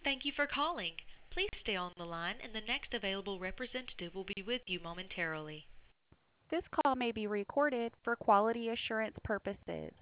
Thank you for calling. Please stay on the line, and the next available representative will be with you momentarily. This call may be recorded for quality assurance purposes.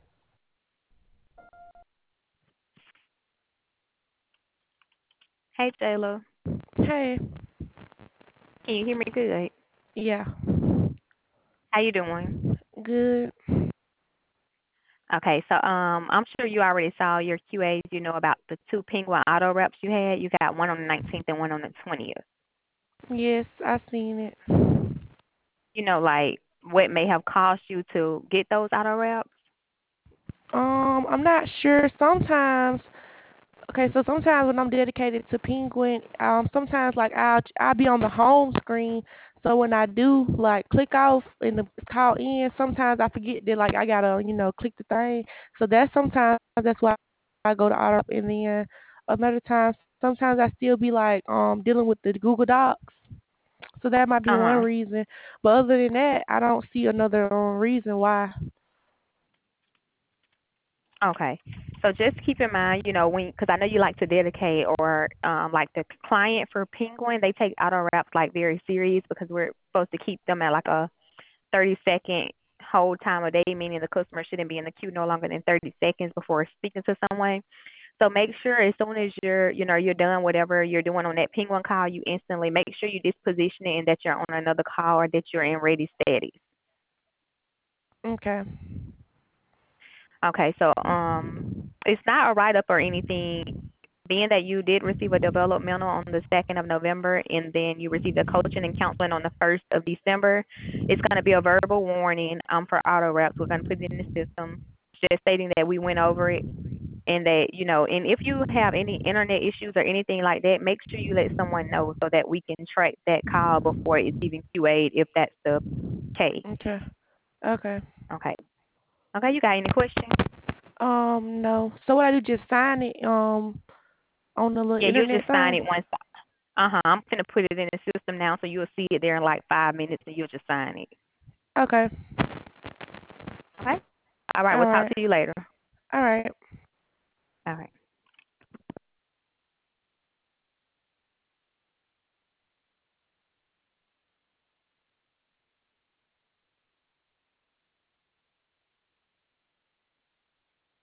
Hey, Taylor. Hey, Can you hear me good? yeah, How you doing? good. Okay, so I'm sure you already saw your QAs. You know about the two Penguin auto reps you had. You got one on the 19th and one on the 20th. Yes, I seen it. Like what may have caused you to get those auto reps? I'm not sure. Sometimes when I'm dedicated to Penguin, sometimes like I'll be on the home screen. So when I do like click off and the call in, sometimes I forget that like I gotta click the thing. So that's why I go to auto and then another time sometimes I still be like dealing with the Google Docs. So that might be one Uh-huh. reason. But other than that, I don't see another reason why. Okay. So just keep in mind, because I know you like to dedicate or like the client for Penguin, they take auto wraps like very serious because we're supposed to keep them at like a 30-second hold time a day, meaning the customer shouldn't be in the queue no longer than 30 seconds before speaking to someone. So make sure as soon as you're done whatever you're doing on that Penguin call, you instantly make sure you disposition it and that you're on another call or that you're in ready status. Okay. Okay, so it's not a write up or anything. Being that you did receive a developmental on the 2nd of November and then you received a coaching and counseling on the 1st of December, it's going to be a verbal warning for auto reps. We're going to put it in the system just stating that we went over it and that, and if you have any internet issues or anything like that, make sure you let someone know so that we can track that call before it's even QA'd if that's the case. Okay. Okay. Okay. Okay, you got any questions? No. So what I do? Just sign it on the little Yeah, you'll internet just sign thing. it once. I'm gonna put it in the system now, so you'll see it there in like 5 minutes, and you'll just sign it. Okay. Okay. All right. All We'll talk right. to you later. All right. All right.